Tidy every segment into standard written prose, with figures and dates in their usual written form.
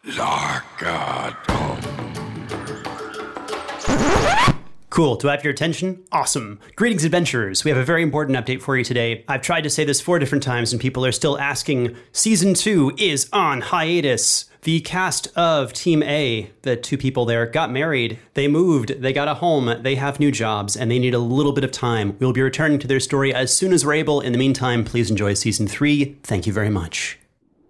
Cool. Do I have your attention? Awesome. Greetings, adventurers. We have a very important update for you today. I've tried to say this 4 different times and people are still asking. Season 2 is on hiatus. The cast of Team A, the 2 people there, got married. They moved. They got a home. They have new jobs and they need a little bit of time. We'll be returning to their story as soon as we're able. In the meantime, please enjoy Season 3. Thank you very much.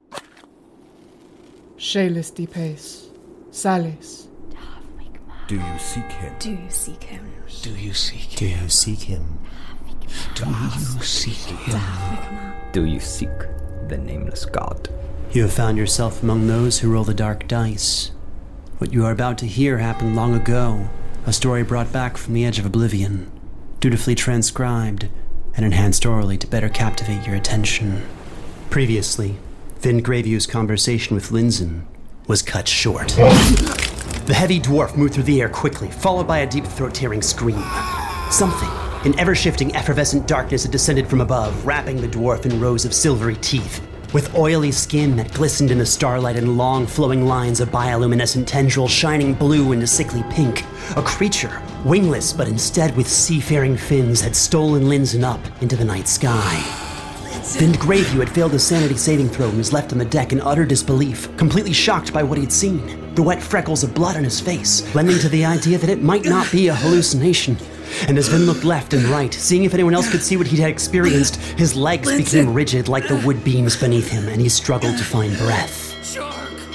Shalis Pace. Salis. Do you seek him? Do you seek him? Do you seek him? Do you seek him? Do you seek him? Do you seek the nameless god? You have found yourself among those who roll the dark dice. What you are about to hear happened long ago, a story brought back from the edge of oblivion, dutifully transcribed and enhanced orally to better captivate your attention. Previously, Vin Greyview's conversation with Linzen was cut short. The heavy dwarf moved through the air quickly, followed by a deep throat-tearing scream. Something in ever-shifting, effervescent darkness had descended from above, wrapping the dwarf in rows of silvery teeth. With oily skin that glistened in the starlight and long, flowing lines of bioluminescent tendrils shining blue into sickly pink, a creature, wingless but instead with seafaring fins, had stolen Linzen up into the night sky. Vin Greyview had failed a sanity saving throw and was left on the deck in utter disbelief, completely shocked by what he'd seen. The wet freckles of blood on his face, lending to the idea that it might not be a hallucination. And as Vin looked left and right, seeing if anyone else could see what he had experienced, his legs became rigid like the wood beams beneath him, and he struggled to find breath. Shark!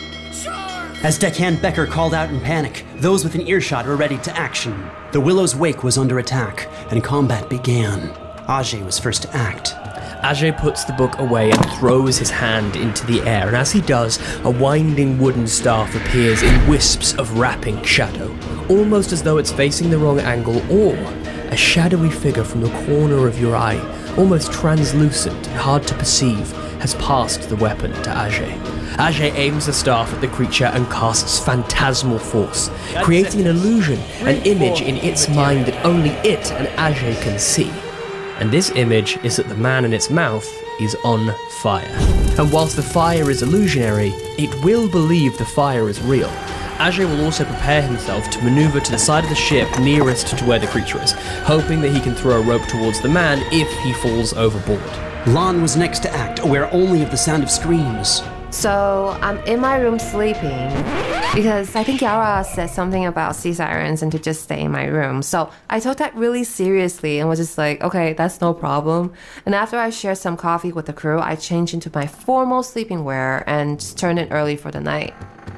As Deckhand Becker called out in panic, those within earshot were ready to action. The Willow's Wake was under attack, and combat began. Ajay was first to act. Ajay puts the book away and throws his hand into the air, and as he does, a winding wooden staff appears in wisps of wrapping shadow, almost as though it's facing the wrong angle, or a shadowy figure from the corner of your eye, almost translucent and hard to perceive, has passed the weapon to Ajay. Ajay aims the staff at the creature and casts phantasmal force, creating an illusion, an image in its mind that only it and Ajay can see. And this image is that the man in its mouth is on fire. And whilst the fire is illusionary, it will believe the fire is real. Ajay will also prepare himself to maneuver to the side of the ship nearest to where the creature is, hoping that he can throw a rope towards the man if he falls overboard. Lon was next to act, aware only of the sound of screams. So I'm in my room sleeping because I think Yara said something about sea sirens and to just stay in my room. So I took that really seriously and was just like, okay, that's no problem. And after I shared some coffee with the crew, I changed into my formal sleeping wear and just turned in early for the night.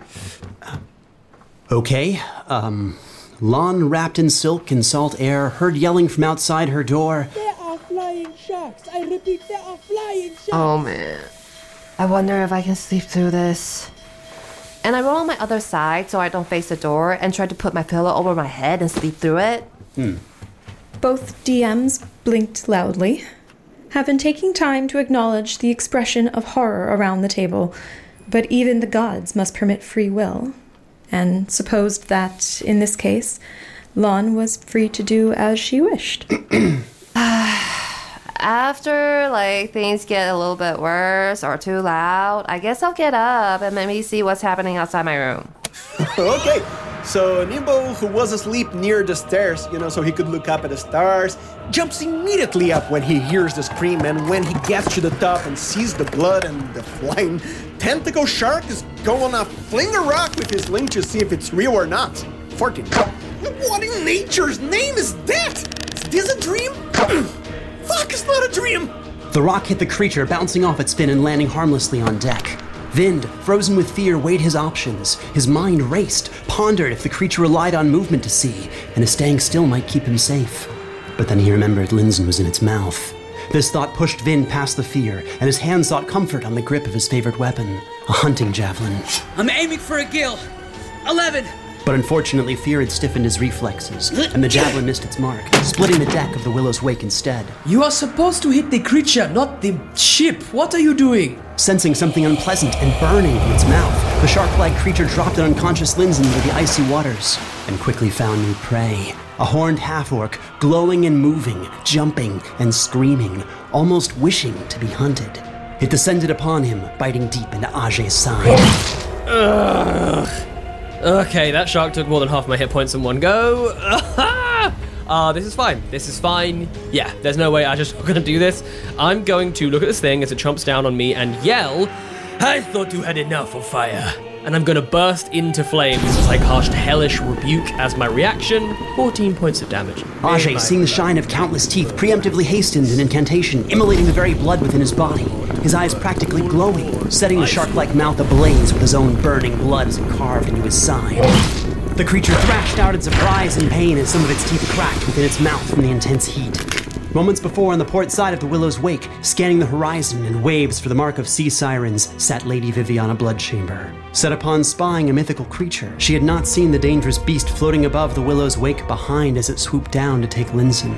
Okay, Lon, wrapped in silk and salt air, heard yelling from outside her door. There are flying sharks. I repeat, there are flying sharks. Oh man. I wonder if I can sleep through this. And I roll on my other side so I don't face the door and try to put my pillow over my head and sleep through it. Both DMs blinked loudly, have been taking time to acknowledge the expression of horror around the table, but even the gods must permit free will, and supposed that, in this case, Lon was free to do as she wished. After, things get a little bit worse or too loud, I guess I'll get up and maybe see what's happening outside my room. Okay, so Nimbo, who was asleep near the stairs, so he could look up at the stars, jumps immediately up when he hears the scream, and when he gets to the top and sees the blood and the flying tentacle shark is going to fling a rock with his link to see if it's real or not. 14. What in nature's name is that? Is this a dream? Fuck, it's not a dream! The rock hit the creature, bouncing off its fin and landing harmlessly on deck. Vind, frozen with fear, weighed his options. His mind raced, pondered if the creature relied on movement to see, and if staying still might keep him safe. But then he remembered Linzen was in its mouth. This thought pushed Vind past the fear, and his hand sought comfort on the grip of his favorite weapon, a hunting javelin. I'm aiming for a gill. 11. But unfortunately, fear had stiffened his reflexes, and the javelin missed its mark, splitting the deck of the Willow's Wake instead. You are supposed to hit the creature, not the ship. What are you doing? Sensing something unpleasant and burning in its mouth, the shark-like creature dropped an unconscious Linzen into the icy waters, and quickly found new prey. A horned half-orc, glowing and moving, jumping and screaming, almost wishing to be hunted. It descended upon him, biting deep into Ajay's side. Okay, that shark took more than half my hit points in one go. This is fine. This is fine. Yeah, there's no way I'm just gonna do this. I'm going to look at this thing as it chomps down on me and yell, "I thought you had enough of fire." And I'm gonna burst into flames as I cast Hellish Rebuke as my reaction. 14 points of damage. Ajay, seeing the shine of countless teeth, preemptively hastened an incantation, immolating the very blood within his body. His eyes practically glowing, setting the shark-like mouth ablaze with his own burning blood as it carved into his side. The creature thrashed out in surprise and pain as some of its teeth cracked within its mouth from the intense heat. Moments before, on the port side of the Willow's wake, scanning the horizon and waves for the mark of sea sirens, sat Lady Viviana Bloodchamber. Set upon spying a mythical creature, she had not seen the dangerous beast floating above the Willow's wake behind as it swooped down to take Linson.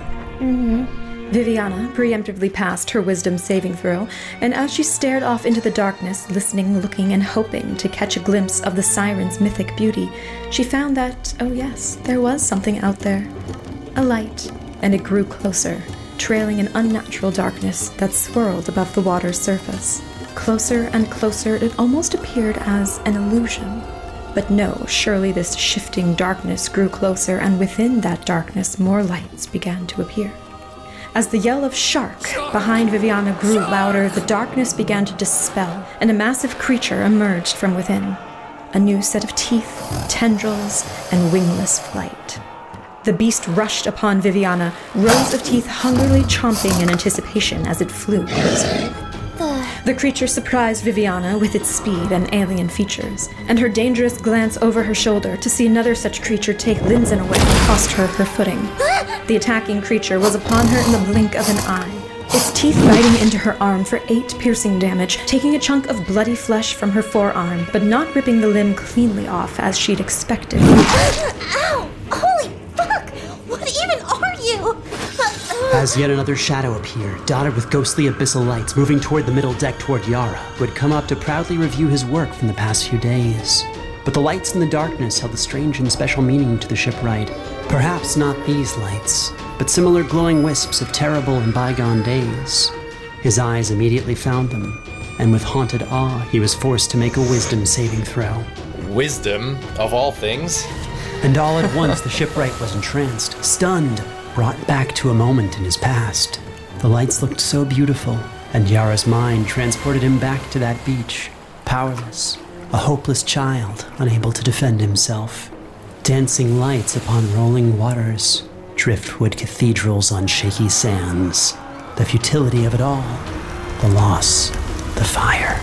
Viviana preemptively passed her wisdom saving throw, and as she stared off into the darkness, listening, looking, and hoping to catch a glimpse of the siren's mythic beauty, she found that, oh yes, there was something out there. A light, and it grew closer, trailing an unnatural darkness that swirled above the water's surface. Closer and closer, it almost appeared as an illusion. But no, surely this shifting darkness grew closer, and within that darkness more lights began to appear. As the yell of shark behind Viviana grew louder, the darkness began to dispel, and a massive creature emerged from within. A new set of teeth, tendrils, and wingless flight. The beast rushed upon Viviana, rows of teeth hungrily chomping in anticipation as it flew towards her. The creature surprised Viviana with its speed and alien features, and her dangerous glance over her shoulder to see another such creature take Linson away cost her her footing. The attacking creature was upon her in the blink of an eye, its teeth biting into her arm for 8 piercing damage, taking a chunk of bloody flesh from her forearm, but not ripping the limb cleanly off as she'd expected. Ow! Holy fuck! What even are you? As yet another shadow appeared, dotted with ghostly abyssal lights, moving toward the middle deck toward Yara, who had come up to proudly review his work from the past few days. But the lights in the darkness held a strange and special meaning to the shipwright. Perhaps not these lights, but similar glowing wisps of terrible and bygone days. His eyes immediately found them, and with haunted awe, he was forced to make a wisdom saving throw. Wisdom, of all things? And all at once the shipwright was entranced, stunned, brought back to a moment in his past. The lights looked so beautiful, and Yara's mind transported him back to that beach, powerless, a hopeless child, unable to defend himself. Dancing lights upon rolling waters, driftwood cathedrals on shaky sands, the futility of it all, the loss, the fire.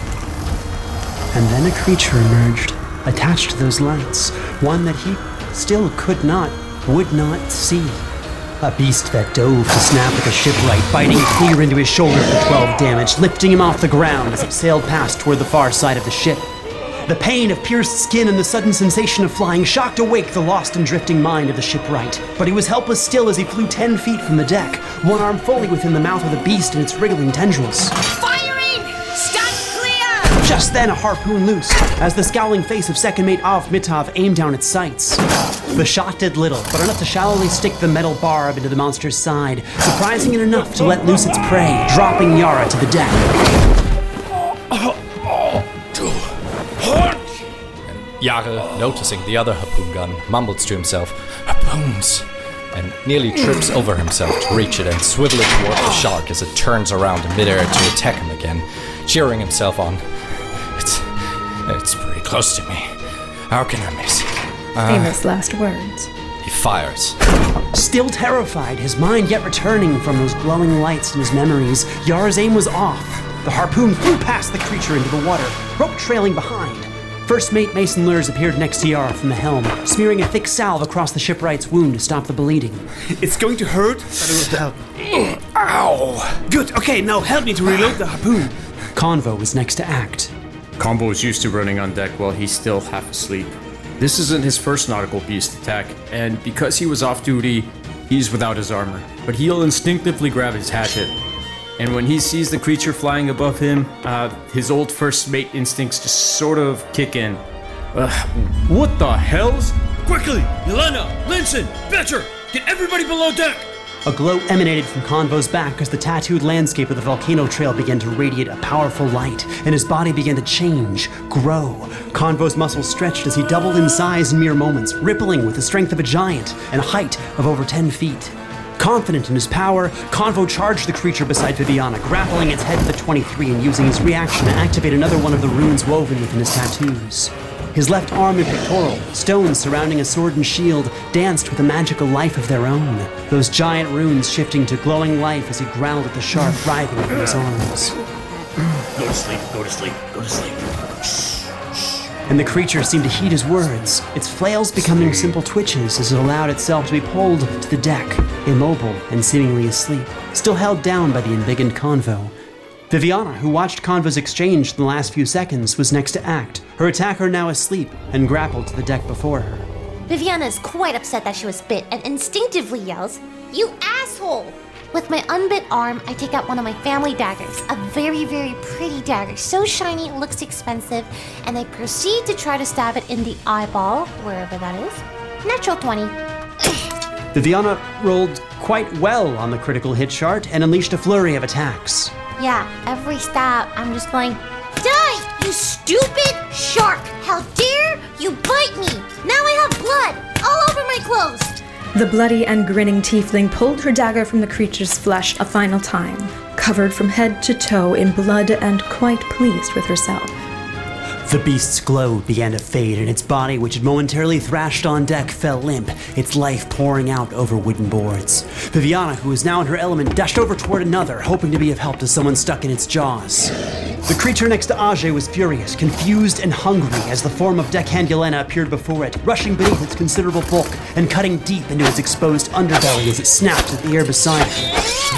And then a creature emerged, attached to those lights, one that he still would not see. A beast that dove to snap at the shipwright, biting clear into his shoulder for 12 damage, lifting him off the ground as it sailed past toward the far side of the ship. The pain of pierced skin and the sudden sensation of flying shocked awake the lost and drifting mind of the shipwright. But he was helpless still as he flew 10 feet from the deck, one arm fully within the mouth of the beast and its wriggling tendrils. Firing! Stand clear! Just then a harpoon loosed, as the scowling face of second mate Av Mitov aimed down its sights. The shot did little, but enough to shallowly stick the metal barb into the monster's side, surprising it enough to let loose its prey, dropping Yara to the deck. Yara, noticing the other harpoon gun, mumbles to himself, "Harpoons!" and nearly trips over himself to reach it and swivel it toward the shark as it turns around in midair to attack him again, cheering himself on. It's pretty close to me. How can I miss? Famous last words. He fires. Still terrified, his mind yet returning from those glowing lights in his memories, Yara's aim was off. The harpoon flew past the creature into the water, rope trailing behind. First mate Mason Lurs appeared next to Yara from the helm, smearing a thick salve across the shipwright's wound to stop the bleeding. It's going to hurt? Ow! Good, okay, now help me to reload the harpoon. Convo was next to act. Combo is used to running on deck while he's still half asleep. This isn't his first nautical beast attack, and because he was off duty, he's without his armor. But he'll instinctively grab his hatchet. And when he sees the creature flying above him, his old first mate instincts just sort of kick in. What the hells? Quickly! Yelena! Linson! Betcher! Get everybody below deck! A glow emanated from Convo's back as the tattooed landscape of the volcano trail began to radiate a powerful light, and his body began to change, grow. Convo's muscles stretched as he doubled in size in mere moments, rippling with the strength of a giant and a height of over 10 feet. Confident in his power, Convo charged the creature beside Viviana, grappling its head to the 23 and using his reaction to activate another one of the runes woven within his tattoos. His left arm and pectoral, stones surrounding a sword and shield, danced with a magical life of their own, those giant runes shifting to glowing life as he growled at the shark writhing within his arms. Go to sleep, go to sleep, go to sleep. And the creature seemed to heed his words, its flails becoming simple twitches as it allowed itself to be pulled to the deck, immobile and seemingly asleep, still held down by the embiggened Convo. Viviana, who watched Convo's exchange in the last few seconds, was next to act, her attacker now asleep and grappled to the deck before her. Viviana is quite upset that she was bit and instinctively yells, "You asshole!" With my unbit arm, I take out one of my family daggers, a very, very pretty dagger, so shiny it looks expensive, and I proceed to try to stab it in the eyeball, wherever that is. Natural 20. Viviana rolled quite well on the critical hit chart and unleashed a flurry of attacks. Yeah, every stab, I'm just going, "Die, you stupid shark! How dare you bite me! Now I have blood all over my clothes!" The bloody and grinning tiefling pulled her dagger from the creature's flesh a final time, covered from head to toe in blood and quite pleased with herself. The beast's glow began to fade, and its body, which had momentarily thrashed on deck, fell limp, its life pouring out over wooden boards. Viviana, who was now in her element, dashed over toward another, hoping to be of help to someone stuck in its jaws. The creature next to Ajay was furious, confused and hungry as the form of Deckhand Yelena appeared before it, rushing beneath its considerable bulk and cutting deep into its exposed underbelly as it snapped at the air beside it.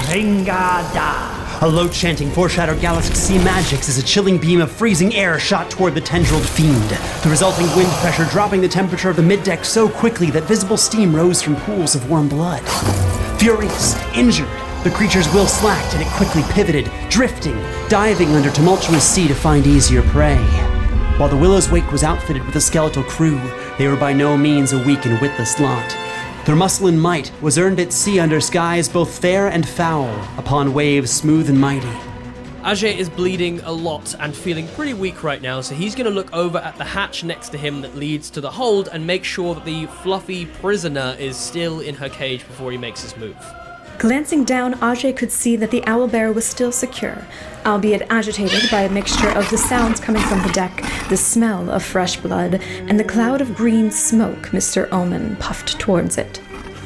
Ringada! A low chanting foreshadowed Galaxy sea magics as a chilling beam of freezing air shot toward the tendrilled fiend, the resulting wind pressure dropping the temperature of the middeck so quickly that visible steam rose from pools of warm blood. Furious, injured, the creature's will slacked and it quickly pivoted, drifting, diving under tumultuous sea to find easier prey. While the Willow's Wake was outfitted with a skeletal crew, they were by no means a weak and witless lot. Their muscle and might was earned at sea under skies both fair and foul, upon waves smooth and mighty. Ajay is bleeding a lot and feeling pretty weak right now, so he's going to look over at the hatch next to him that leads to the hold and make sure that the fluffy prisoner is still in her cage before he makes his move. Glancing down, Ajay could see that the owlbear was still secure, albeit agitated by a mixture of the sounds coming from the deck, the smell of fresh blood, and the cloud of green smoke Mr. Omen puffed towards it.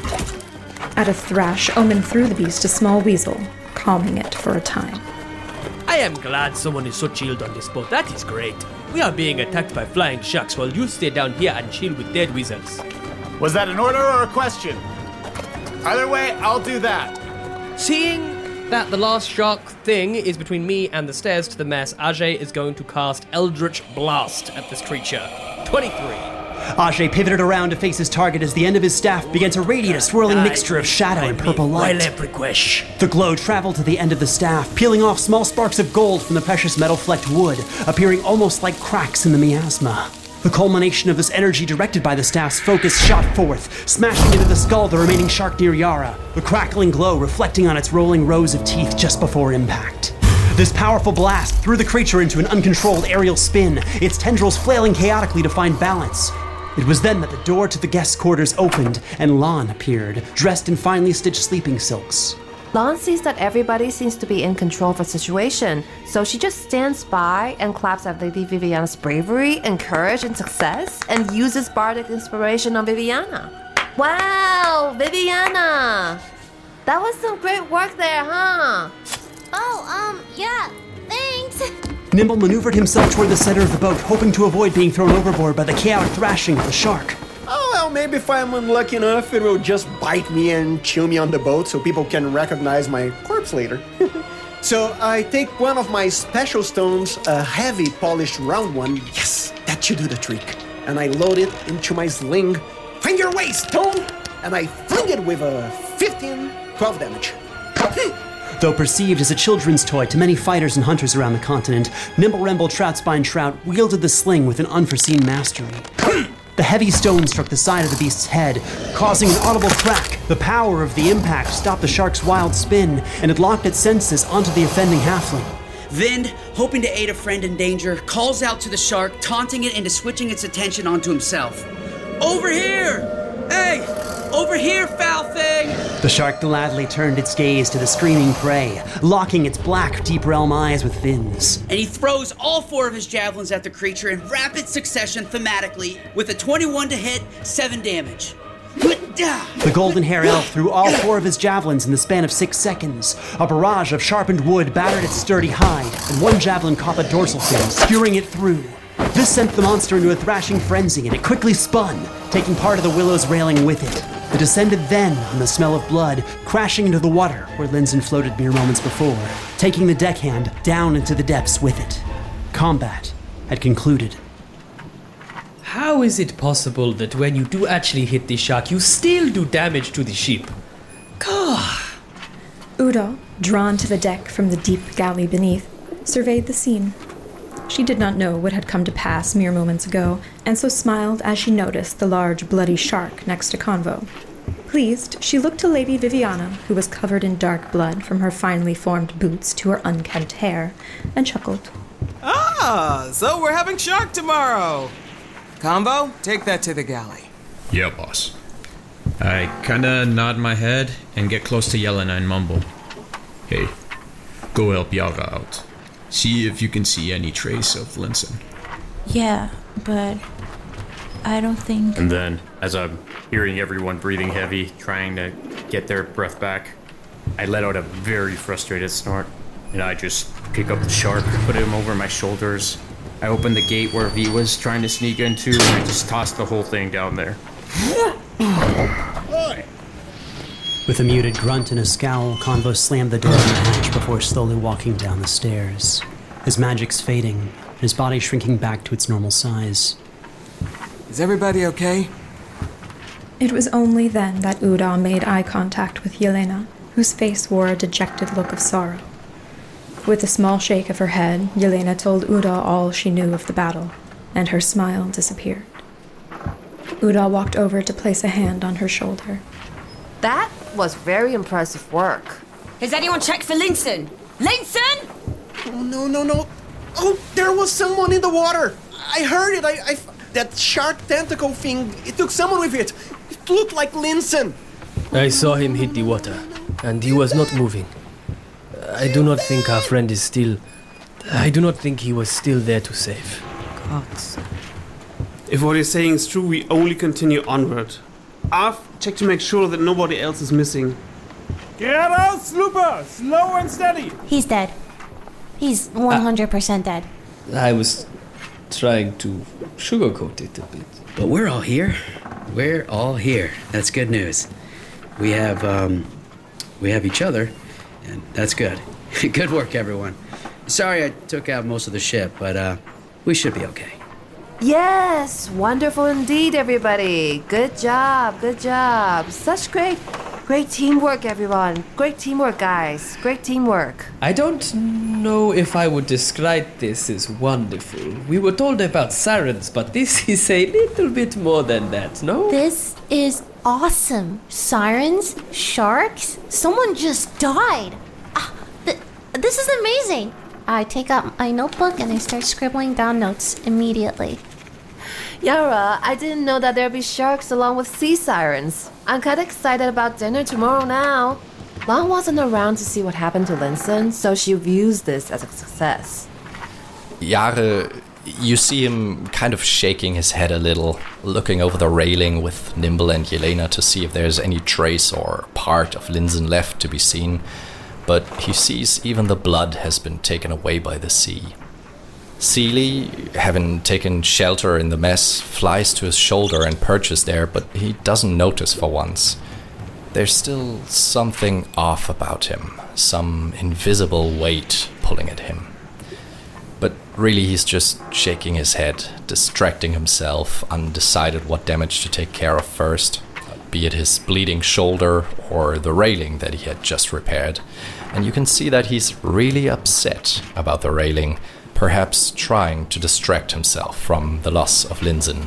At a thrash, Omen threw the beast a small weasel, calming it for a time. I am glad someone is so chilled on this boat. That is great. We are being attacked by flying sharks while you stay down here and chill with dead weasels. Was that an order or a question? Either way, I'll do that. Seeing that the last shark thing is between me and the stairs to the mess, Ajay is going to cast Eldritch Blast at this creature. 23. Ajay pivoted around to face his target as the end of his staff began to radiate a swirling mixture of shadow and purple light. The glow traveled to the end of the staff, peeling off small sparks of gold from the precious metal-flecked wood, appearing almost like cracks in the miasma. The culmination of this energy directed by the staff's focus shot forth, smashing into the skull of the remaining shark near Yara, the crackling glow reflecting on its rolling rows of teeth just before impact. This powerful blast threw the creature into an uncontrolled aerial spin, its tendrils flailing chaotically to find balance. It was then that the door to the guest quarters opened and Lan appeared, dressed in finely stitched sleeping silks. Lan sees that everybody seems to be in control of the situation, so she just stands by and claps at Lady Viviana's bravery and courage and success and uses bardic inspiration on Viviana. Wow, Viviana! That was some great work there, huh? Oh, yeah, thanks. Nimble maneuvered himself toward the center of the boat, hoping to avoid being thrown overboard by the chaotic thrashing of the shark. Oh, well, maybe if I'm unlucky enough, it will just bite me and chew me on the boat so people can recognize my corpse later. So I take one of my special stones, a heavy polished round one. Yes, that should do the trick. And I load it into my sling. Find your way, stone! And I fling it with a 12 damage. Though perceived as a children's toy to many fighters and hunters around the continent, Nimble Remble Troutspine Trout wielded the sling with an unforeseen mastery. The heavy stone struck the side of the beast's head, causing an audible crack. The power of the impact stopped the shark's wild spin, and it locked its senses onto the offending halfling. Vind, hoping to aid a friend in danger, calls out to the shark, taunting it into switching its attention onto himself. Over here! Hey! Over here, foul thing! The shark gladly turned its gaze to the screaming prey, locking its black, deep realm eyes with Vin's. And he throws all 4 of his javelins at the creature in rapid succession thematically, with a 21 to hit, 7 damage. The golden hair elf threw all 4 of his javelins in the span of 6 seconds. A barrage of sharpened wood battered its sturdy hide, and one javelin caught the dorsal fin, skewering it through. This sent the monster into a thrashing frenzy, and it quickly spun, taking part of the willow's railing with it. It descended then on the smell of blood, crashing into the water where Linzen floated mere moments before, taking the deckhand down into the depths with it. Combat had concluded. How is it possible that when you do actually hit the shark, you still do damage to the ship? God. Uda, drawn to the deck from the deep galley beneath, surveyed the scene. She did not know what had come to pass mere moments ago, and so smiled as she noticed the large bloody shark next to Convo. Pleased, she looked to Lady Viviana, who was covered in dark blood from her finely formed boots to her unkempt hair, and chuckled. Ah, so we're having shark tomorrow! Combo, take that to the galley. Yeah, boss. I kinda nod my head and get close to Yelena and mumble. Hey, go help Yara out. See if you can see any trace of Linson. Yeah, but I don't think... And then, as I'm hearing everyone breathing heavy, trying to get their breath back, I let out a very frustrated snort, and I just pick up the shark, put him over my shoulders. I open the gate where V was trying to sneak into, and I just toss the whole thing down there. With a muted grunt and a scowl, Convo slammed the door on the hatch before slowly walking down the stairs. His magic's fading, and his body shrinking back to its normal size. Is everybody okay? It was only then that Uda made eye contact with Yelena, whose face wore a dejected look of sorrow. With a small shake of her head, Yelena told Uda all she knew of the battle, and her smile disappeared. Uda walked over to place a hand on her shoulder. That was very impressive work. Has anyone checked for Linson? Linson? Oh, no. Oh, there was someone in the water. I heard it. That shark tentacle thing, it took someone with it. It looked like Linson. I saw him hit the water, and he was not moving. I do not think our friend is still... I do not think he was still there to save. Gods. If what you're saying is true, we only continue onward. I've checked to make sure that nobody else is missing. Get out, Slooper! Slow and steady! He's dead. He's 100% dead. I was trying to sugarcoat it a bit. But we're all here. We're all here. That's good news. We have each other, and that's good. Good work, everyone. Sorry I took out most of the ship, but we should be okay. Yes, wonderful indeed, everybody. Good job. Such great teamwork, everyone. Great teamwork, guys. Great teamwork. I don't know if I would describe this as wonderful. We were told about sirens, but this is a little bit more than that, no? This is awesome. Sirens, sharks, someone just died. This is amazing. I take out my notebook and I start scribbling down notes immediately. Yara, I didn't know that there'd be sharks along with sea sirens. I'm kind of excited about dinner tomorrow now. Long wasn't around to see what happened to Linson, so she views this as a success. Yara, you see him kind of shaking his head a little, looking over the railing with Nimble and Yelena to see if there's any trace or part of Linson left to be seen. But he sees even the blood has been taken away by the sea. Seely, having taken shelter in the mess, flies to his shoulder and perches there, but he doesn't notice for once. There's still something off about him, some invisible weight pulling at him. But really he's just shaking his head, distracting himself, undecided what damage to take care of first, be it his bleeding shoulder or the railing that he had just repaired. And you can see that he's really upset about the railing, perhaps trying to distract himself from the loss of Linson.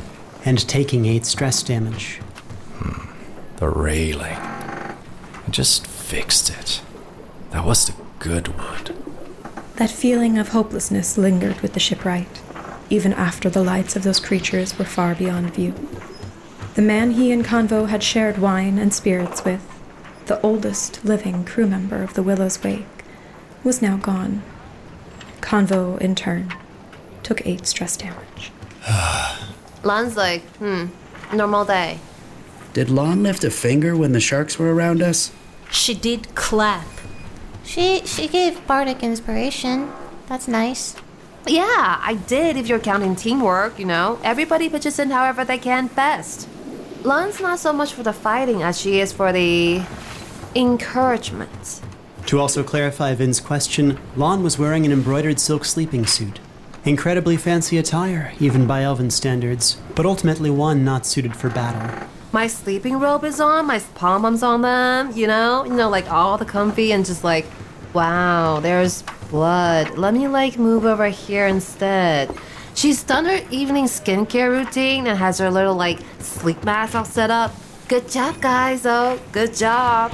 and taking 8 stress damage. The railing. I just fixed it. That was the good wood. That feeling of hopelessness lingered with the shipwright, even after the lights of those creatures were far beyond view. The man he and Convo had shared wine and spirits with, the oldest living crew member of the Willow's Wake, was now gone. Convo, in turn, took 8 stress damage. Lan's like, normal day. Did Lon lift a finger when the sharks were around us? She did clap. She gave bardic inspiration. That's nice. Yeah, I did if you're counting teamwork, you know. Everybody pitches in however they can best. Lan's not so much for the fighting as she is for the encouragement. To also clarify Vin's question, Lon was wearing an embroidered silk sleeping suit. Incredibly fancy attire, even by elven standards, but ultimately one not suited for battle. My sleeping robe is on, my pom-poms on them, you know, like all the comfy and just like, wow, there's blood. Let me like move over here instead. She's done her evening skincare routine and has her little like sleep mask all set up. Good job, guys, oh, good job.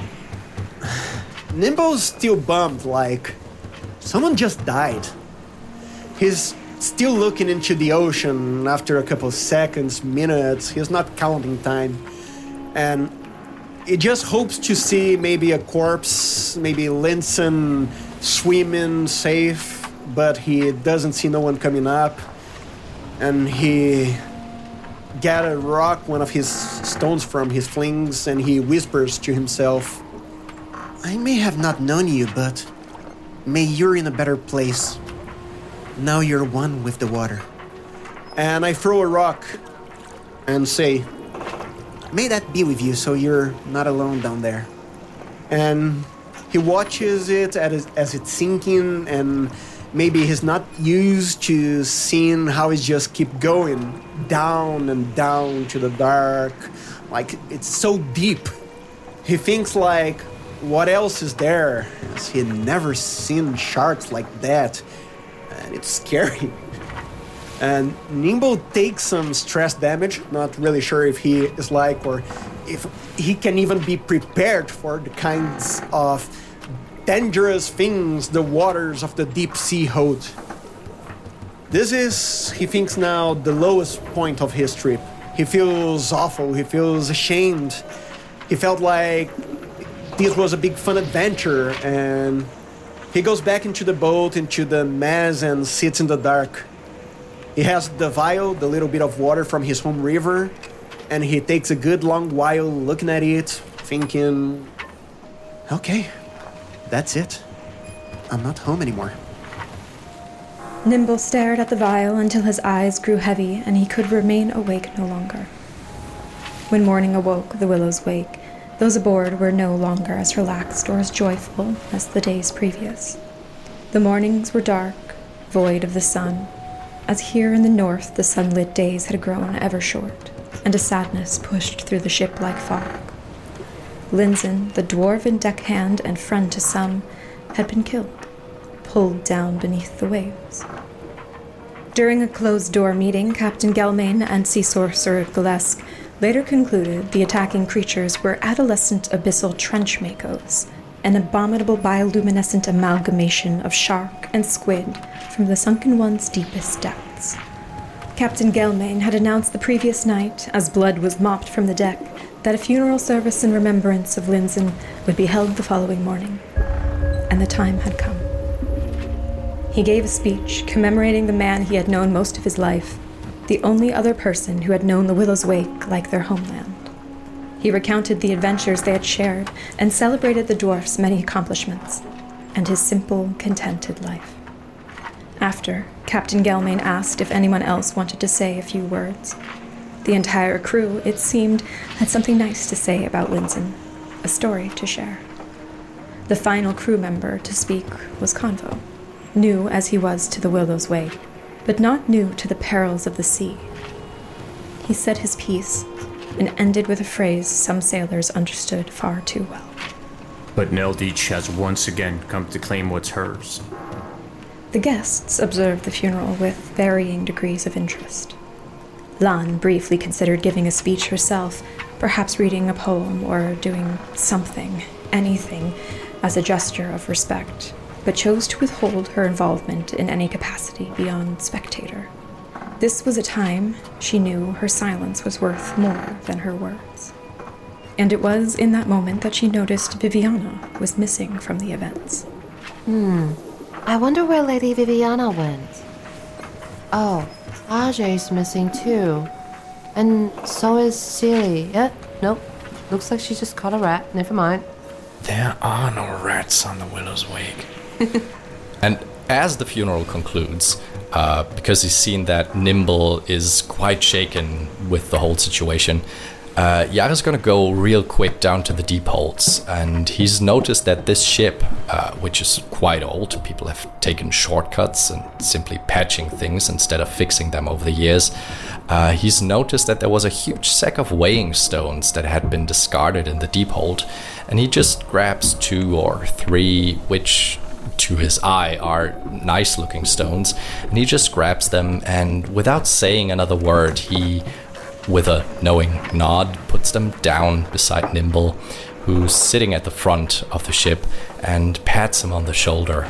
Nimbo's still bummed, like someone just died. He's still looking into the ocean after a couple seconds, minutes. He's not counting time. And he just hopes to see maybe a corpse, maybe Linson swimming safe, but he doesn't see no one coming up. And he gathers a rock, one of his stones from his flings, and he whispers to himself, I may have not known you, but may you're in a better place. Now you're one with the water. And I throw a rock and say, may that be with you so you're not alone down there. And he watches it as it's sinking, and maybe he's not used to seeing how it just keep going down and down to the dark. Like, it's so deep. He thinks like, what else is there? He had never seen sharks like that. And it's scary. And Nimbo takes some stress damage. Not really sure if he is like, or if he can even be prepared for the kinds of dangerous things the waters of the deep sea hold. This is, he thinks now, the lowest point of his trip. He feels awful. He feels ashamed. He felt like this was a big fun adventure, and he goes back into the boat, into the mess, and sits in the dark. He has the vial, the little bit of water from his home river, and he takes a good long while looking at it, thinking, okay, that's it. I'm not home anymore. Nimble stared at the vial until his eyes grew heavy and he could remain awake no longer. When morning awoke the Willow's Wake, those aboard were no longer as relaxed or as joyful as the days previous. The mornings were dark, void of the sun, as here in the north the sunlit days had grown ever short, and a sadness pushed through the ship like fog. Linson, the dwarven deckhand and friend to some, had been killed, pulled down beneath the waves. During a closed-door meeting, Captain Gelmain and Sea Sorcerer Gillesque later concluded the attacking creatures were adolescent abyssal trench makos, an abominable bioluminescent amalgamation of shark and squid from the Sunken One's deepest depths. Captain Gelmain had announced the previous night, as blood was mopped from the deck, that a funeral service in remembrance of Linson would be held the following morning, and the time had come. He gave a speech commemorating the man he had known most of his life, the only other person who had known the Willow's Wake like their homeland. He recounted the adventures they had shared and celebrated the dwarf's many accomplishments and his simple, contented life. After, Captain Gelmain asked if anyone else wanted to say a few words. The entire crew, it seemed, had something nice to say about Linson, a story to share. The final crew member to speak was Convo, new as he was to the Willow's Wake, but not new to the perils of the sea. He said his piece and ended with a phrase some sailors understood far too well. But Neldich has once again come to claim what's hers. The guests observed the funeral with varying degrees of interest. Lan briefly considered giving a speech herself, perhaps reading a poem or doing something, anything, as a gesture of respect, but chose to withhold her involvement in any capacity beyond spectator. This was a time she knew her silence was worth more than her words. And it was in that moment that she noticed Viviana was missing from the events. I wonder where Lady Viviana went. Oh, Ajay's missing too. And so is Celie. Nope. Looks like she just caught a rat. Never mind. There are no rats on the Willow's Wake. And as the funeral concludes, because he's seen that Nimble is quite shaken with the whole situation, Yara's gonna go real quick down to the deep holds, and he's noticed that this ship, which is quite old, people have taken shortcuts and simply patching things instead of fixing them over the years. He's noticed that there was a huge sack of weighing stones that had been discarded in the deep hold, and he just grabs 2 or 3, which to his eye are nice looking stones, and he just grabs them, and without saying another word, he, with a knowing nod, puts them down beside Nimble, who's sitting at the front of the ship, and pats him on the shoulder.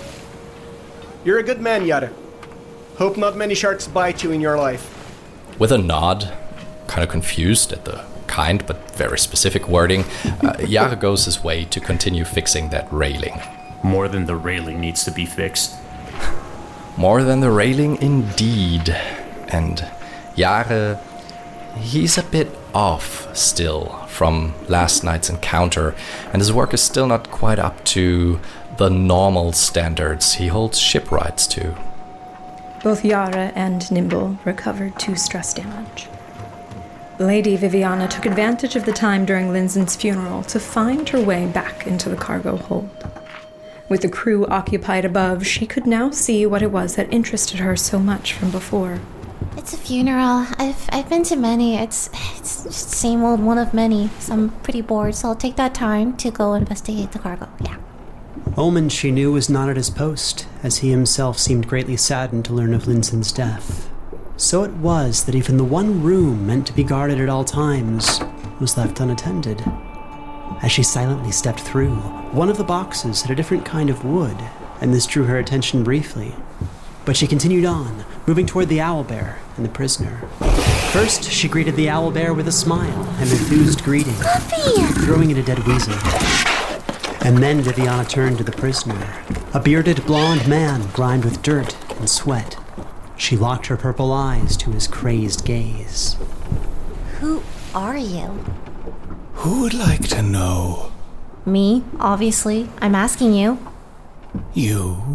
You're a good man, Yara. Hope not many sharks bite you in your life. With a nod, kind of confused at the kind but very specific wording, Yara goes his way to continue fixing that railing. More than the railing needs to be fixed. More than the railing, indeed. And Yara, he's a bit off still from last night's encounter, and his work is still not quite up to the normal standards he holds shipwrights to. Both Yara and Nimble recovered 2 stress damage. Lady Viviana took advantage of the time during Linzen's funeral to find her way back into the cargo hold. With the crew occupied above, she could now see what it was that interested her so much from before. It's a funeral. I've been to many. It's just the same old one of many. So I'm pretty bored, so I'll take that time to go investigate the cargo. Yeah. Omen, she knew, was not at his post, as he himself seemed greatly saddened to learn of Linzen's death. So it was that even the one room meant to be guarded at all times was left unattended. As she silently stepped through, one of the boxes had a different kind of wood, and this drew her attention briefly. But she continued on, moving toward the owlbear and the prisoner. First, she greeted the owlbear with a smile and enthused greeting, throwing in a dead weasel. And then Viviana turned to the prisoner, a bearded blonde man grimed with dirt and sweat. She locked her purple eyes to his crazed gaze. Who are you? Who would like to know? Me, obviously. I'm asking you. You.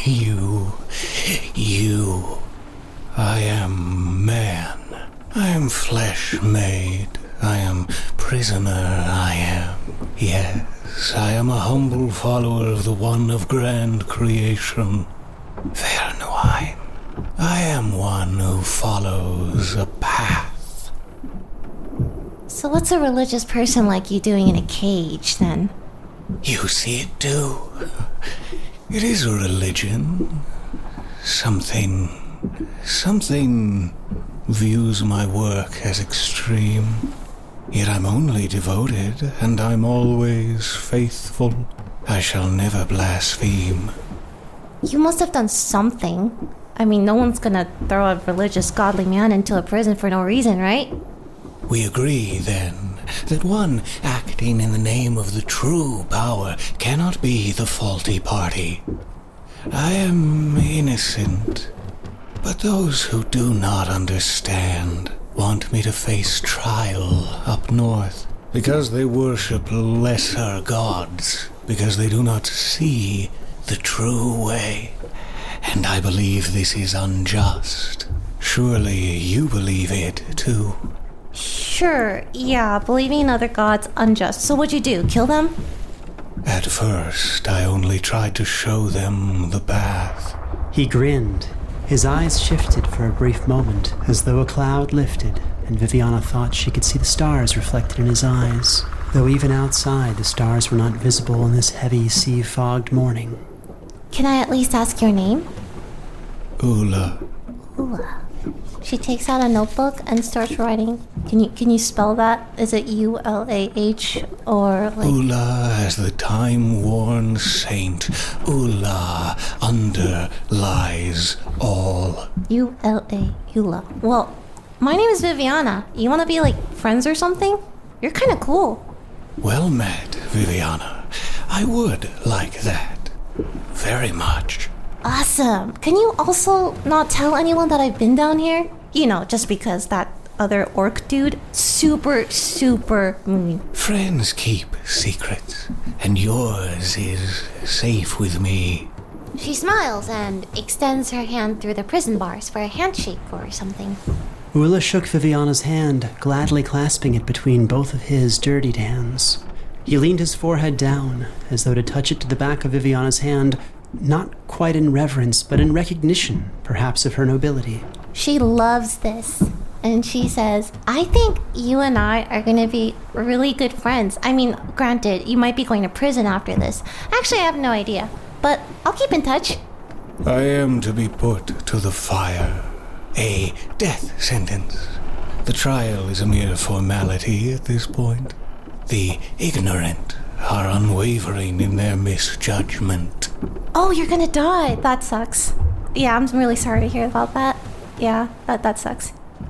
I am man. I am flesh made. I am prisoner. I am. Yes, I am a humble follower of the one of grand creation. Vernwine. I am one who follows a path. So what's a religious person like you doing in a cage, then? You see it too. It is a religion. Something views my work as extreme. Yet I'm only devoted, and I'm always faithful. I shall never blaspheme. You must have done something. I mean, no one's gonna throw a religious, godly man into a prison for no reason, right? We agree, then, that one acting in the name of the true power cannot be the faulty party. I am innocent, but those who do not understand want me to face trial up north because they worship lesser gods, because they do not see the true way. And I believe this is unjust. Surely you believe it, too. Sure, yeah, believing in other gods unjust. So what'd you do, kill them? At first, I only tried to show them the path. He grinned. His eyes shifted for a brief moment, as though a cloud lifted, and Viviana thought she could see the stars reflected in his eyes, though even outside the stars were not visible in this heavy, sea-fogged morning. Can I at least ask your name? Ula. Ula. She takes out a notebook and starts writing. Can you spell that? Is it ULAH or like... Ula as the time-worn saint. Ula underlies all. Ula. Well, my name is Viviana. You want to be like friends or something? You're kind of cool. Well met, Viviana. I would like that. Very much. Awesome. Can you also not tell anyone that I've been down here? You know, just because that other orc dude, super mean. Friends keep secrets, and yours is safe with me. She smiles and extends her hand through the prison bars for a handshake or something. Ula shook Viviana's hand, gladly clasping it between both of his dirtied hands. He leaned his forehead down, as though to touch it to the back of Viviana's hand, not quite in reverence, but in recognition, perhaps, of her nobility. She loves this. And she says, I think you and I are going to be really good friends. I mean, granted, you might be going to prison after this. Actually, I have no idea. But I'll keep in touch. I am to be put to the fire. A death sentence. The trial is a mere formality at this point. The ignorant are unwavering in their misjudgment. Oh, you're gonna die. That sucks. Yeah, I'm really sorry to hear about that. Yeah, that sucks.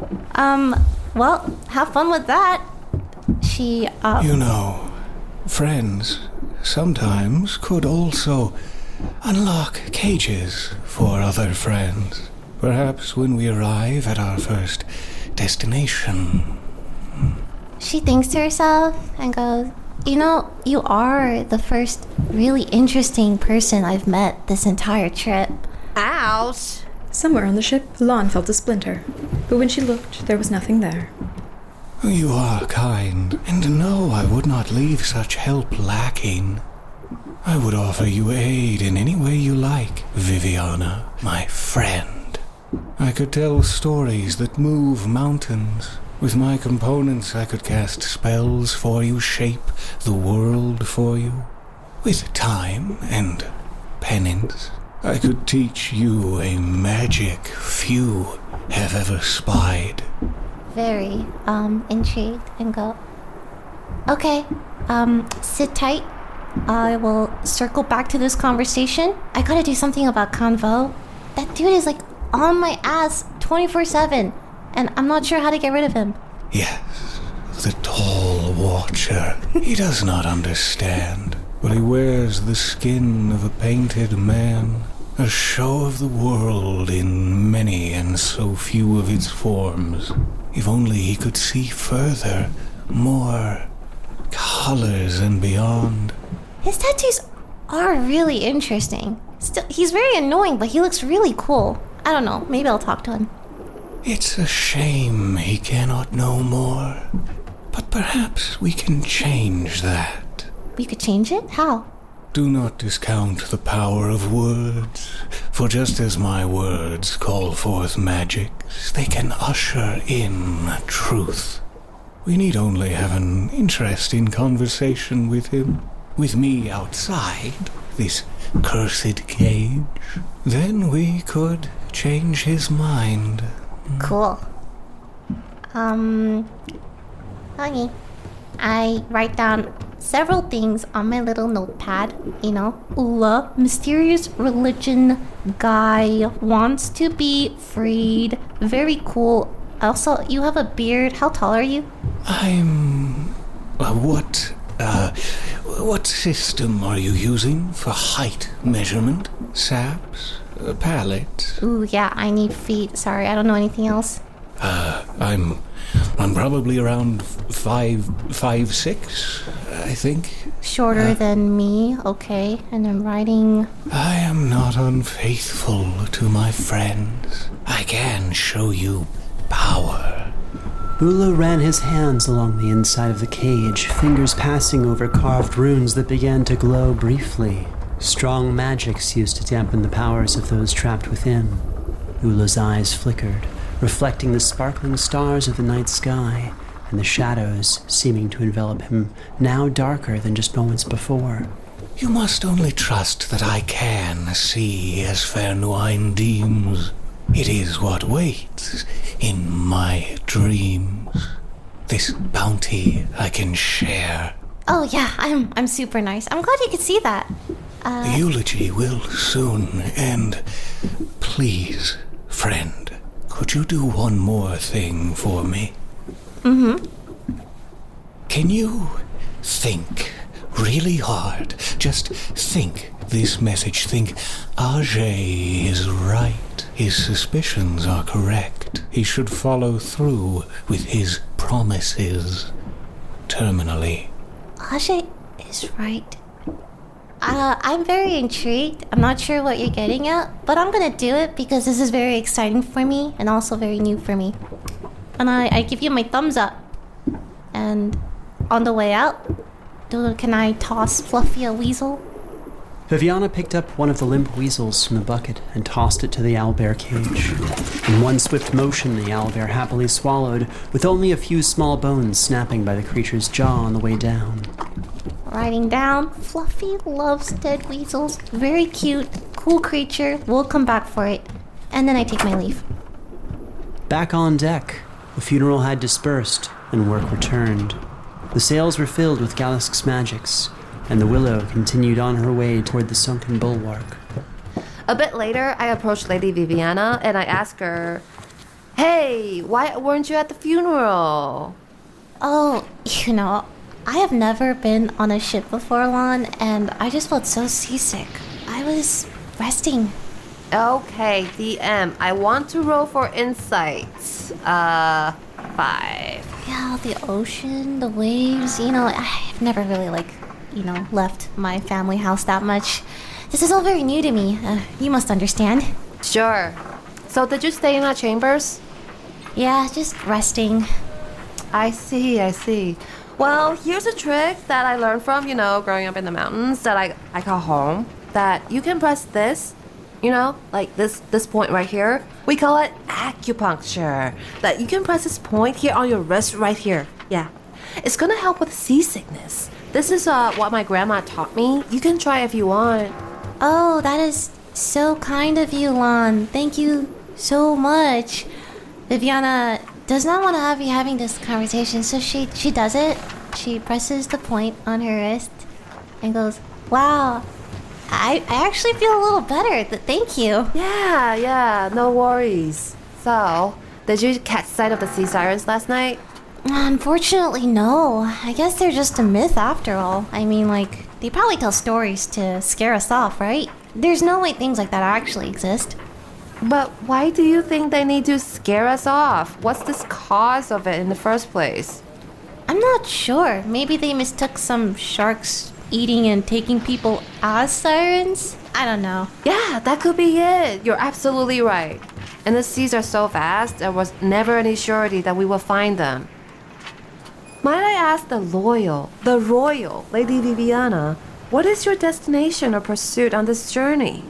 Well, have fun with that. She, You know, friends sometimes could also unlock cages for other friends. Perhaps when we arrive at our first destination. She thinks to herself and goes, you know, you are the first really interesting person I've met this entire trip. Ouch! Somewhere on the ship, Lon felt a splinter, but when she looked, there was nothing there. You are kind, and no, I would not leave such help lacking. I would offer you aid in any way you like, Viviana, my friend. I could tell stories that move mountains. With my components, I could cast spells for you, shape the world for you. With time and penance, I could teach you a magic few have ever spied. Very, intrigued and go, okay, sit tight. I will circle back to this conversation. I gotta do something about Convo. That dude is like on my ass 24/7, and I'm not sure how to get rid of him. Yes, the tall watcher. He does not understand, but he wears the skin of a painted man. A show of the world in many and so few of its forms. If only he could see further, more colors and beyond. His tattoos are really interesting. Still, he's very annoying, but he looks really cool. I don't know, maybe I'll talk to him. It's a shame he cannot know more. But perhaps we can change that. We could change it? How? Do not discount the power of words, for just as my words call forth magics, they can usher in truth. We need only have an interesting conversation with him, with me outside this cursed cage. Then we could change his mind. Cool. Honey, I write down several things on my little notepad. You know, Ula, mysterious religion guy, wants to be freed. Very cool. Also, you have a beard. How tall are you? I'm... What system are you using for height measurement? Saps? Pallet? Ooh, yeah, I need feet. Sorry, I don't know anything else. I'm probably around 5'6", I think. Shorter than me, okay. And I'm writing... I am not unfaithful to my friends. I can show you power. Ula ran his hands along the inside of the cage, fingers passing over carved runes that began to glow briefly. Strong magics used to dampen the powers of those trapped within. Ula's eyes flickered, reflecting the sparkling stars of the night sky, and the shadows seeming to envelop him, now darker than just moments before. You must only trust that I can see as Fairnoine deems. It is what waits in my dreams. This bounty I can share. Oh yeah, I'm super nice. I'm glad you could see that. The eulogy will soon end. Please, friend, could you do one more thing for me? Mm-hmm. Can you think really hard? Just think this message. Think Ajay is right. His suspicions are correct. He should follow through with his promises. Terminally. Ajay is right. I'm very intrigued. I'm not sure what you're getting at, but I'm gonna do it because this is very exciting for me and also very new for me. And I give you my thumbs up. And on the way out, can I toss Fluffy a weasel? Viviana picked up one of the limp weasels from the bucket and tossed it to the owlbear cage. In one swift motion, the owlbear happily swallowed, with only a few small bones snapping by the creature's jaw on the way down. Writing down, Fluffy loves dead weasels. Very cute, cool creature. We'll come back for it. And then I take my leave. Back on deck, the funeral had dispersed and work returned. The sails were filled with Galisk's magics, and the Willow continued on her way toward the sunken bulwark. A bit later, I approached Lady Viviana and I asked her, "Hey, why weren't you at the funeral?" Oh, I have never been on a ship before, Lon, and I just felt so seasick. I was resting. Okay, DM, I want to roll for insights. 5. Yeah, the ocean, the waves, I've never really, left my family house that much. This is all very new to me. You must understand. Sure. So did you stay in our chambers? Yeah, just resting. I see. Well, here's a trick that I learned from, growing up in the mountains that I call home. That you can press this, like this point right here. We call it acupuncture. That you can press this point here on your wrist right here. Yeah. It's gonna help with seasickness. This is what my grandma taught me. You can try if you want. Oh, that is so kind of you, Lon. Thank you so much. Viviana does not want to have you having this conversation, so she does it. She presses the point on her wrist and goes, "Wow, I actually feel a little better. Thank you." Yeah, no worries. So, did you catch sight of the sea sirens last night? Unfortunately, no. I guess they're just a myth after all. I mean, they probably tell stories to scare us off, right? There's no way things like that actually exist. But why do you think they need to scare us off? What's this cause of it in the first place? I'm not sure. Maybe they mistook some sharks eating and taking people as sirens? I don't know. Yeah, that could be it. You're absolutely right. And the seas are so vast, there was never any surety that we will find them. Might I ask the royal Lady Viviana, what is your destination or pursuit on this journey?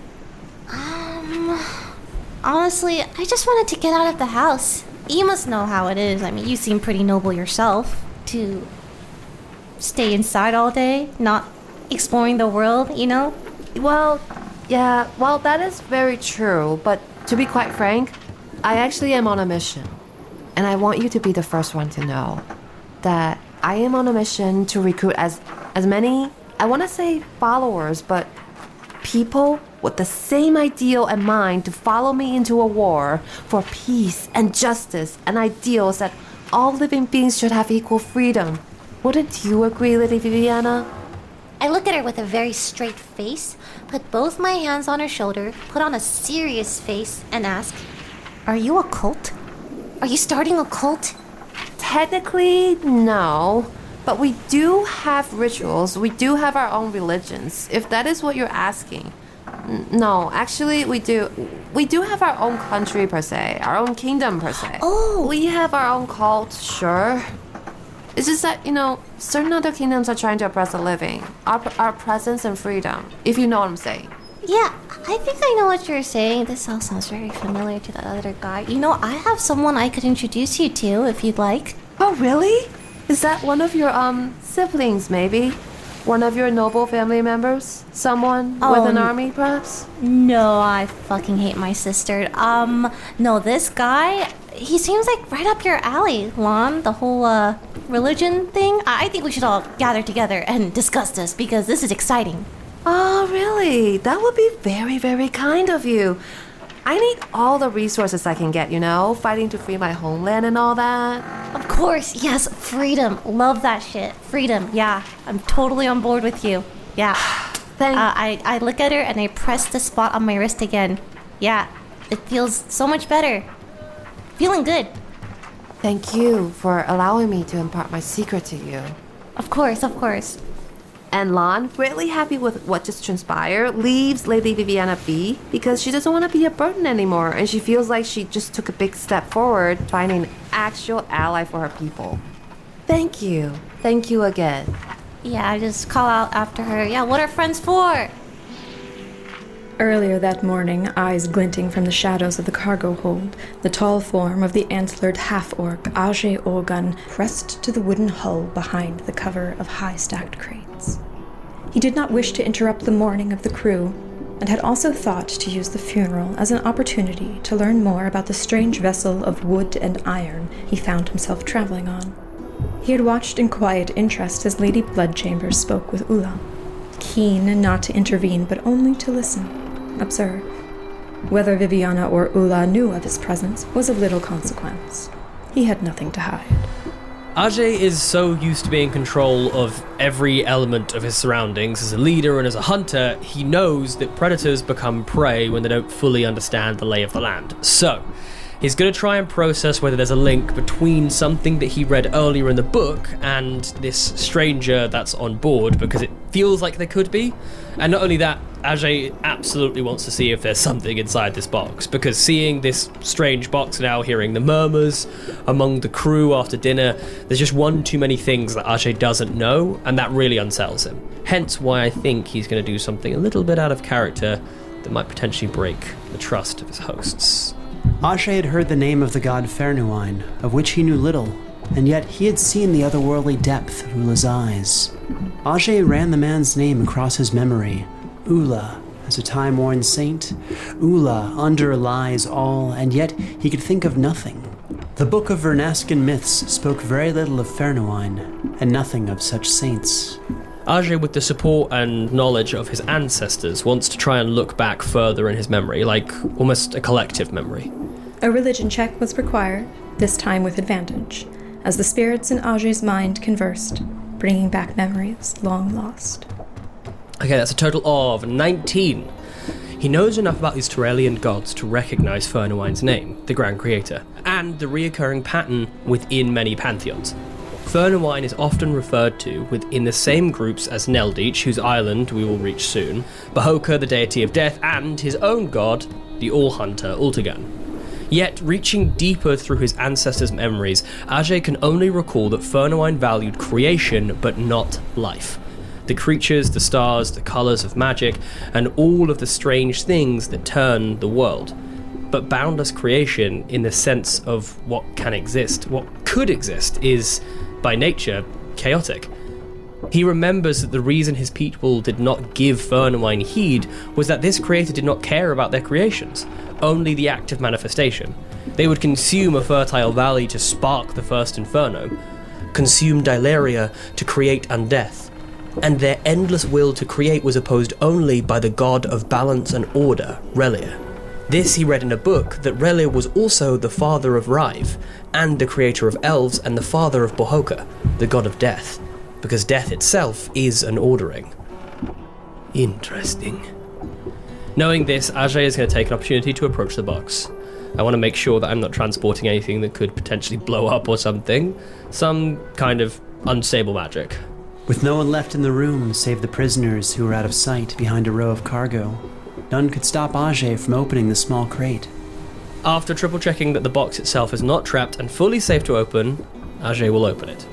Honestly, I just wanted to get out of the house. You must know how it is. I mean, you seem pretty noble yourself. To stay inside all day, not exploring the world, Well, that is very true. But to be quite frank, I actually am on a mission. And I want you to be the first one to know that I am on a mission to recruit as many, I want to say followers, but people with the same ideal in mind to follow me into a war for peace and justice and ideals that all living beings should have equal freedom. Wouldn't you agree, Lady Viviana? I look at her with a very straight face, put both my hands on her shoulder, put on a serious face, and ask, "Are you a cult? Are you starting a cult?" Technically, no. But we do have rituals. We do have our own religions, if that is what you're asking. No, actually, we do. We do have our own country, per se. Our own kingdom, per se. Oh! We have our own cult, sure. It's just that, certain other kingdoms are trying to oppress the living. Our presence and freedom, if you know what I'm saying. Yeah, I think I know what you're saying. This all sounds very familiar to the other guy. I have someone I could introduce you to if you'd like. Oh, really? Is that one of your, siblings, maybe? One of your noble family members? Someone with an army, perhaps? No, I fucking hate my sister. No, this guy, he seems like right up your alley, Lon. The whole, religion thing. I think we should all gather together and discuss this because this is exciting. Oh, really? That would be very, very kind of you. I need all the resources I can get, fighting to free my homeland and all that. Of course, yes, freedom. Love that shit. Freedom, yeah. I'm totally on board with you. Yeah. I look at her and I press the spot on my wrist again. Yeah, it feels so much better. Feeling good. Thank you for allowing me to impart my secret to you. Of course, of course. And Lon, really happy with what just transpired, leaves Lady Viviana be because she doesn't want to be a burden anymore and she feels like she just took a big step forward, finding an actual ally for her people. Thank you. Thank you again. Yeah, I just call out after her. Yeah, what are friends for? Earlier that morning, eyes glinting from the shadows of the cargo hold, the tall form of the antlered half-orc Ajay Organ pressed to the wooden hull behind the cover of high-stacked crates. He did not wish to interrupt the mourning of the crew, and had also thought to use the funeral as an opportunity to learn more about the strange vessel of wood and iron he found himself traveling on. He had watched in quiet interest as Lady Bloodchambers spoke with Ula, keen not to intervene but only to listen. Observe. Whether Viviana or Ula knew of his presence was of little consequence. He had nothing to hide. Ajay is so used to being in control of every element of his surroundings. As a leader and as a hunter, he knows that predators become prey when they don't fully understand the lay of the land. So, he's going to try and process whether there's a link between something that he read earlier in the book and this stranger that's on board, because it feels like there could be. And not only that, Ajay absolutely wants to see if there's something inside this box, because seeing this strange box now, hearing the murmurs among the crew after dinner, there's just one too many things that Ajay doesn't know, and that really unsettles him. Hence why I think he's going to do something a little bit out of character that might potentially break the trust of his hosts. Ajay had heard the name of the god Fernuine, of which he knew little, and yet he had seen the otherworldly depth of Ula's eyes. Ajay ran the man's name across his memory. Ula, as a time-worn saint. Ula underlies all, and yet he could think of nothing. The Book of Vernasken Myths spoke very little of Fernuine, and nothing of such saints. Ajay, with the support and knowledge of his ancestors, wants to try and look back further in his memory, like almost a collective memory. A religion check was required, this time with advantage, as the spirits in Ajay's mind conversed, bringing back memories long lost. Okay, that's a total of 19. He knows enough about these Turelian gods to recognize Fernuine's name, the Grand Creator, and the reoccurring pattern within many pantheons. Fernuine is often referred to within the same groups as Neldich, whose island we will reach soon, Bohoka, the deity of death, and his own god, the All-Hunter, Ultigan. Yet, reaching deeper through his ancestors' memories, Ajay can only recall that Fernuine valued creation, but not life. The creatures, the stars, the colours of magic, and all of the strange things that turn the world. But boundless creation, in the sense of what can exist, what could exist, is, by nature, chaotic. He remembers that the reason his people did not give Fernuine heed was that this creator did not care about their creations, only the act of manifestation. They would consume a fertile valley to spark the first inferno, consume Dylaria to create undeath, and their endless will to create was opposed only by the god of balance and order, Relia. This he read in a book, that Relia was also the father of Rive, and the creator of elves and the father of Bohoka, the god of death, because death itself is an ordering. Interesting. Knowing this, Ajay is going to take an opportunity to approach the box. I want to make sure that I'm not transporting anything that could potentially blow up or something. Some kind of unstable magic. With no one left in the room save the prisoners who were out of sight behind a row of cargo, none could stop Ajay from opening the small crate. After triple checking that the box itself is not trapped and fully safe to open, Ajay will open it.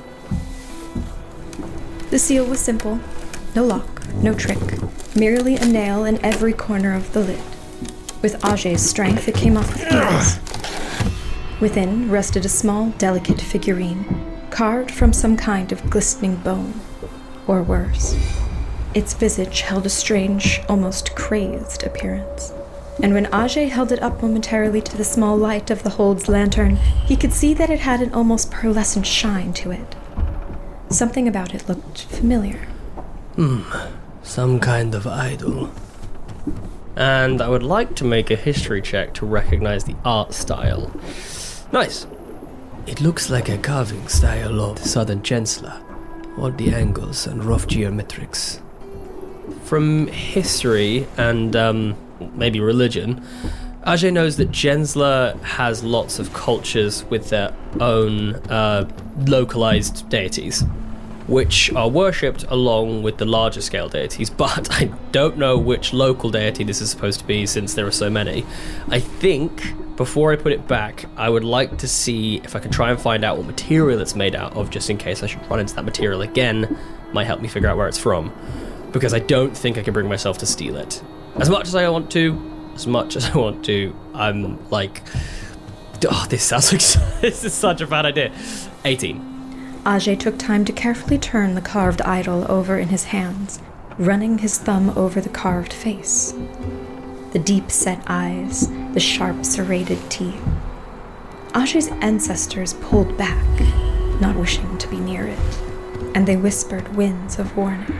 The seal was simple. No lock, no trick. Merely a nail in every corner of the lid. With Ajay's strength, it came off with ease. Within rested a small, delicate figurine, carved from some kind of glistening bone. or worse. Its visage held a strange, almost crazed appearance. And when Ajay held it up momentarily to the small light of the hold's lantern, he could see that it had an almost pearlescent shine to it. Something about it looked familiar. Some kind of idol. And I would like to make a history check to recognize the art style. Nice. It looks like a carving style of Southern Gensler. Odd the angles and rough geometrics. From history and maybe religion, Ajay knows that Gensler has lots of cultures with their own localized deities, which are worshipped along with the larger scale deities, but I don't know which local deity this is supposed to be since there are so many. I think, before I put it back, I would like to see if I can try and find out what material it's made out of, just in case I should run into that material again. Might help me figure out where it's from, because I don't think I can bring myself to steal it. As much as I want to, I'm like, this sounds like this is such a bad idea. 18. Ajay took time to carefully turn the carved idol over in his hands, running his thumb over the carved face. The deep-set eyes, the sharp serrated teeth. Ajay's ancestors pulled back, not wishing to be near it, and they whispered winds of warning.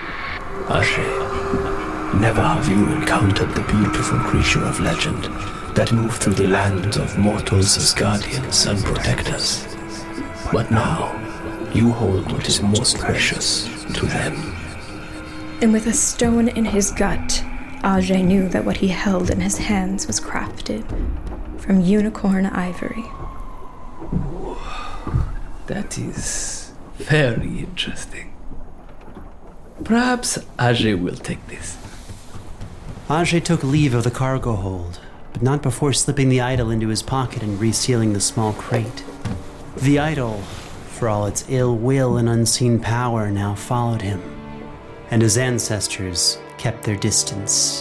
Ajay, never have you encountered the beautiful creature of legend that moved through the land of mortals as guardians and protectors. But now, you hold what is most precious to them. And with a stone in his gut, Ajay knew that what he held in his hands was crafted from unicorn ivory. That is very interesting. Perhaps Ajay will take this. Ajay took leave of the cargo hold, but not before slipping the idol into his pocket and resealing the small crate. The idol, for all its ill will and unseen power, now followed him, and his ancestors kept their distance.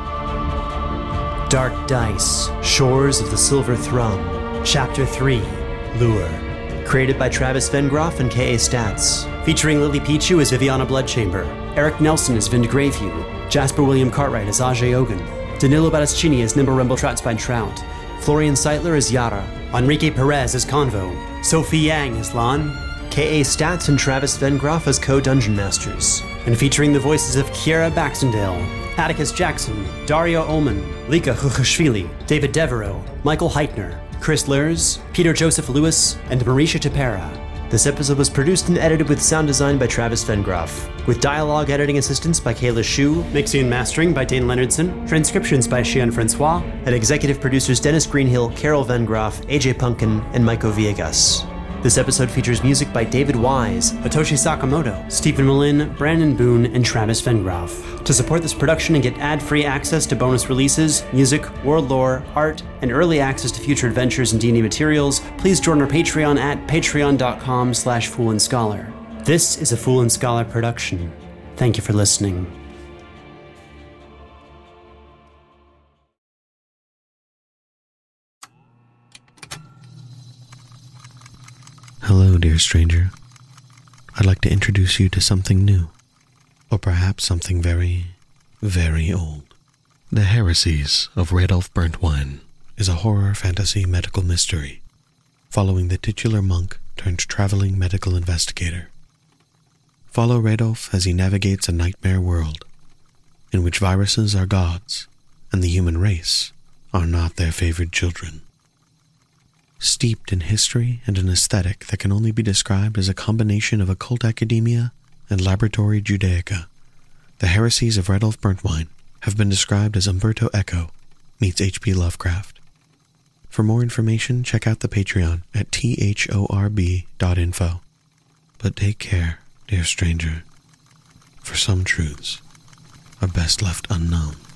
Dark Dice, Shores of the Silver Thrum, Chapter 3, Lure. Created by Travis Vengroff and K.A. Stats. Featuring Lily Pichu as Viviana Bloodchamber, Eric Nelson as Vind Greyview, Jasper William Cartwright as Ajay Ogun, Danilo Battistini as Nimble Rumble Troutspine Trout, Florian Seitler as Yara, Enrique Perez as Convo, Sophie Yang as Lan, K.A. Stats and Travis Vengroff as co-Dungeon Masters, and featuring the voices of Kiera Baxendale, Atticus Jackson, Dario Ullman, Lika Khukhashvili, David Devereaux, Michael Heitner, Chris Lurs, Peter Joseph Lewis, and Marisha Tapera. This episode was produced and edited with sound design by Travis Vengroff, with dialogue editing assistance by Kayla Shu, mixing and mastering by Dane Leonardson, transcriptions by Cheyenne Francois, and executive producers Dennis Greenhill, Carol Vengroff, AJ Punkin, and Maiko Villegas. This episode features music by David Wise, Hitoshi Sakamoto, Stephen Malin, Brandon Boone, and Travis Vengroff. To support this production and get ad-free access to bonus releases, music, world lore, art, and early access to future adventures and D&D materials, please join our Patreon at patreon.com/Fool and Scholar. This is a Fool and Scholar production. Thank you for listening. Hello, dear stranger. I'd like to introduce you to something new, or perhaps something very, very old. The Heresies of Radolf Burntwine is a horror fantasy medical mystery, following the titular monk turned traveling medical investigator. Follow Radolf as he navigates a nightmare world, in which viruses are gods, and the human race are not their favored children. Steeped in history and an aesthetic that can only be described as a combination of occult academia and laboratory Judaica, the Heresies of Radolf Burntwine have been described as Umberto Eco meets H.P. Lovecraft. For more information, check out the Patreon at thorb.info. But take care, dear stranger, for some truths are best left unknown.